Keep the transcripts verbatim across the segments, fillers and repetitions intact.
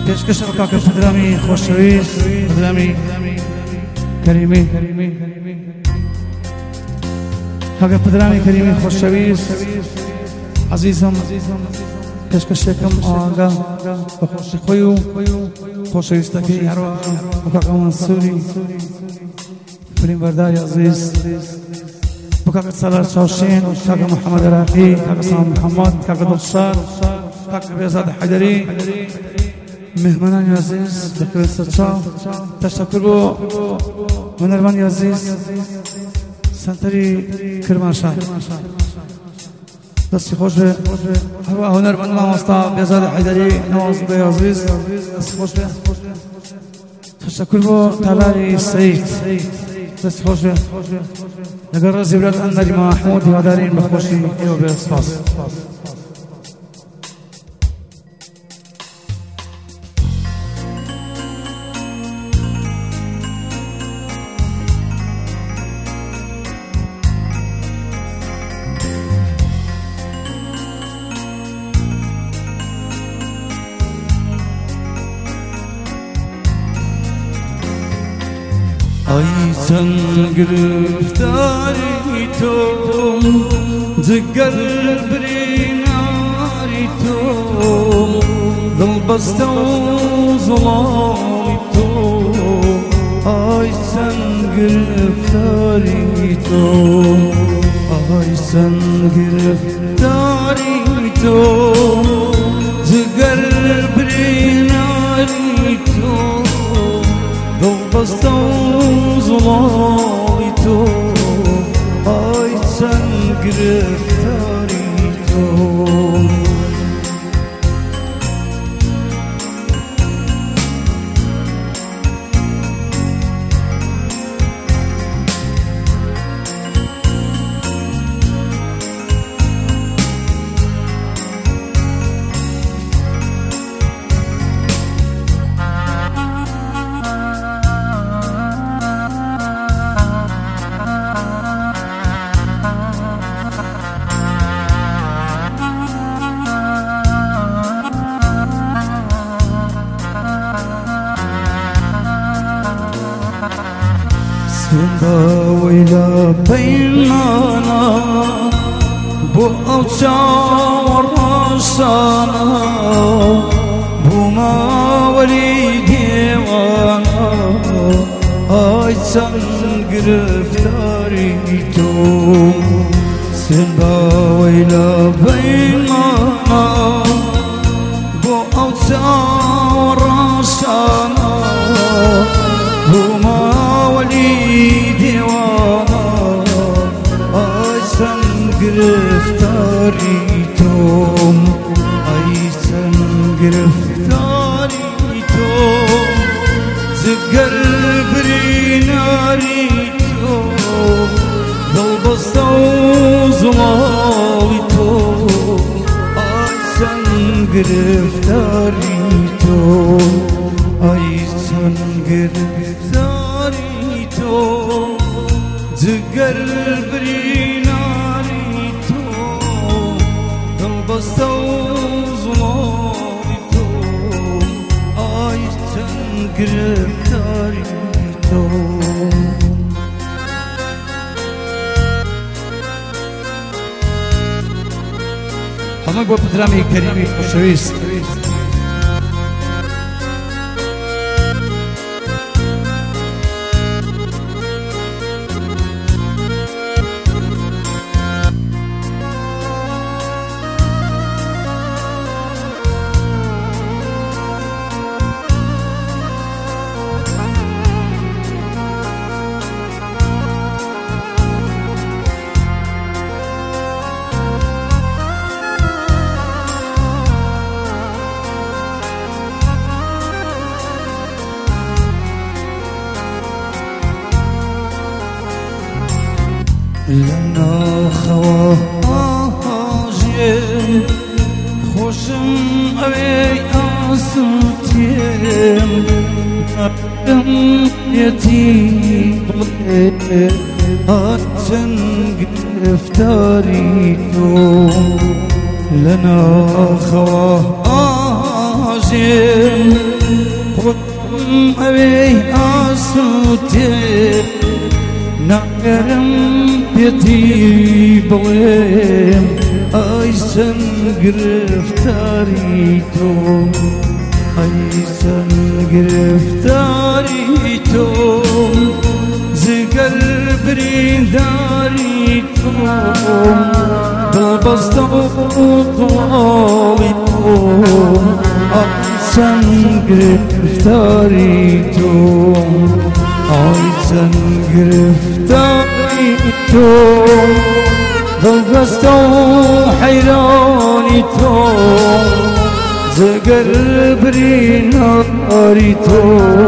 پێشکەش ئەو کاکە پدرامی خۆشەویست پدرامی کەریمی کاکە پدرامی کەریمی خۆشەویست عەزیزم پێشکەشێکم ئاگا بە خۆشی خۆی و خۆشەویستەکەی هەروە بۆ کاکە مەنسووری فیلمبەرداری عەزیز بۆ کاکە سالار چاوشین کاکە محەممەد عراقی کاکە سام محەممەد کاکە دڵشاد کاکە بێزاد حەیدەری مهمانانی عزیز دەکەوێت سەرچاو تەشەکر بۆ هونەرمەندی عزیز سەنتەری کرماشان دەستی خۆش بێ هەروە هونەرمەند مامۆستا بێزاد حەیدەری نەوازگۆی عزیز دەستی خۆش بێ تەشەکر بۆ تالاری سەید دەستی خۆش بێ لەگەڵ ڕێزی برات ئەنەری مەحموود هیوادارین بە خۆشی ئێوە بێ سپاس Ay sen گرفتاری تو جگر بریناری تو دل بسته و ظلامی تو ay sen گرفتاری تو ay sen گرفتاری تو جگر بریناری تو دل بسته ظلامي تو ay sen گرفتاری تو ويلا بيننا بو أوشا ورشانا بو ما وليدي وانا أي سن گرفتاری تو سنبا ويلا بيننا بو أوشا ورشانا بو ما وليدي وانا ay sen گرفتاری تو ay sen گرفتاری تو جگر بریناری تو دل بسته و ظلامی تو ay sen گرفتاری تو ay sen گرفتاری تو جگر بریناری تو دل بسته و ظلامی تو ay sen گرفتاری تو همه با پدرامی کریمی خوشویست لنا خواهاجم خوشم اوی آسوتیم نبدم یتیم آتن گرفتاری تو لنا خواهاجم خودم اوی آسوده نگرم بیتی بلیم ایسن گرفتاری تو ایسن گرفتاری تو زگر برینداری تو دل بسته و طوالی تو ایسن گرفتاری تو ایسن گرفتاری تو دل بسته و حیرانی تو زگر بریناری تو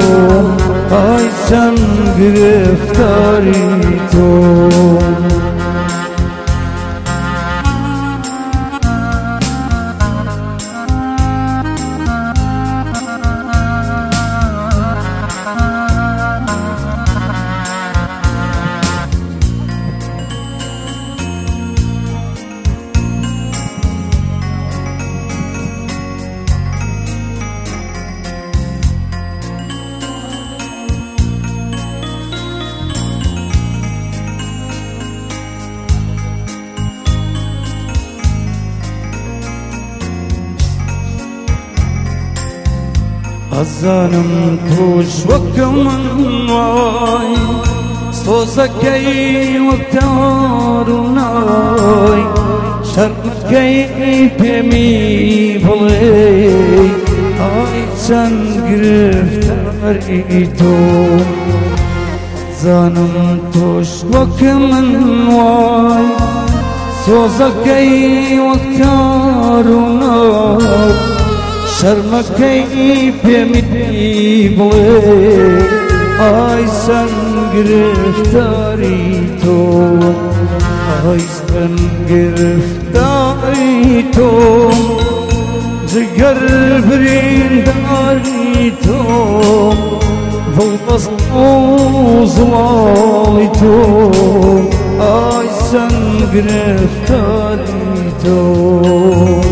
ایسن گرفتاری تو أزانم توش وكمن واي صوصكي وكتاروناي شرمكي بمي بلي آي سن گرفتاری تو زانم توش وكمن واي صوصكي وكتاروناي شرمكي بمي بلي آيسن گرفتاری تو آيسن گرفتاری تو جگر برینداری تو ضلبس اوزوالی تو آيسن گرفتاری تو